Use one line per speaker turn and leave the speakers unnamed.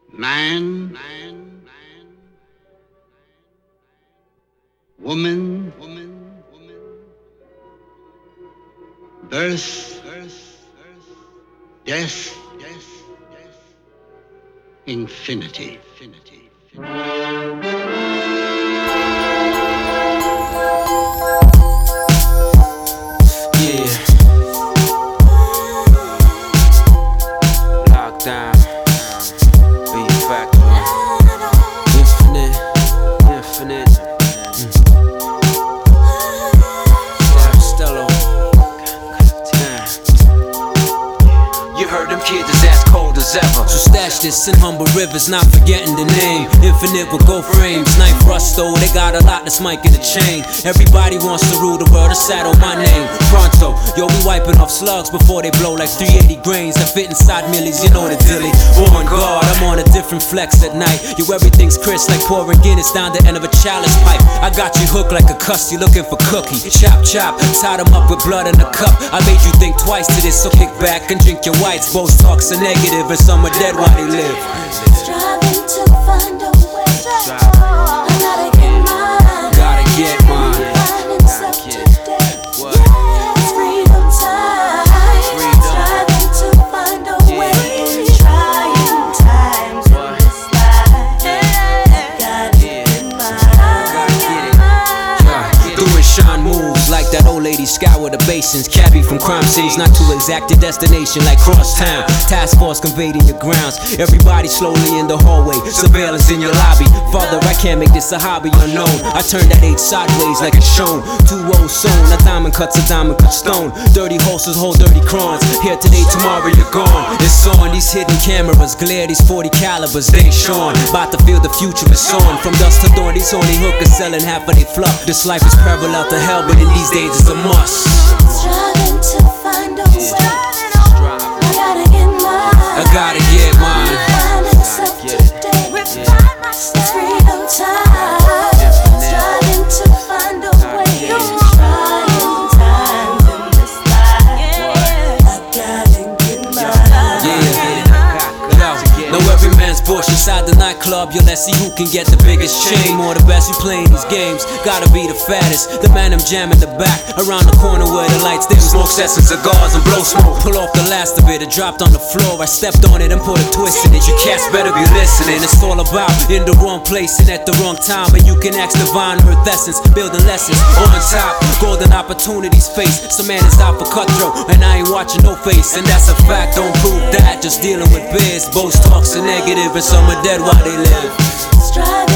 Man, woman, birth, death, infinity.
Yeah. Lockdown. Beat Factory. Infinite. Stello. You heard them kids is as cold as ever. So stash this in humble rivers, not forgetting the name. Infinite with gold frames, knife rust though. They got a lot that's Mike in the chain. Everybody wants to rule the world, to saddle my name. Pronto, yo, we wiping off slugs before they blow like 380 grains that fit inside millies. You know the dilly. On guard, I'm on a different flex at night. Yo, everything's crisp like pouring Guinness down the end of a chalice pipe. I got you hooked like a cuss, you looking for cookie. Chop, chop, tied them up with blood in a cup. I made you think twice to this, so kick back and drink your whites. Both talks are negative and some are dead while they live.
Striving to find a way. I gotta get mine.
Gotta get mine.
Finding self today. Yeah, it's freedom time. Striving to find a way. Trying times in this life. Gotta get mine.
Doing Sean moves like that old lady scour the basins. Cabbie from crime scenes, not too exact a destination like crosstown. Task force conveyed in your grounds. Everybody slowly in the hallway, surveillance in your lobby. Father, I can't make this a hobby unknown. I turned that 8 sideways like it's shown. 2-0 sewn, a diamond cuts stone. Dirty horses hold dirty crowns. Here today, tomorrow you're gone. It's on, these hidden cameras glare, these 40 calibers, they shone. About to feel the future is on. From dusk to dawn, these only hookers selling half of they fluff. This life is parallel to hell, but in these days it's a must.
Striving to find a way. I gotta get mine.
I gotta get mine.
Finding self today. It's freedom time. Striving to find a way. Trying times in this life. I gotta get mine.
Know every man's bush inside the nightclub. Yo, let's see who can get the biggest chain. Or the best who playing these games. Gotta be the fattest. The man I'm jamming the back. Around the corner where the lights dim. Smoke sets and cigars and blow smoke. Pull off the last of it. It dropped on the floor. I stepped on it and put a twist in it. You cats better be listening. It's all about in the wrong place and at the wrong time. And you can ask divine earth essence. Building lessons on top. Golden opportunities face. Some man is out for cutthroat. And I ain't watching no face. And that's a fact. Don't prove that. Just dealing with biz. Both talks are negative and some are dead while they live.
Striving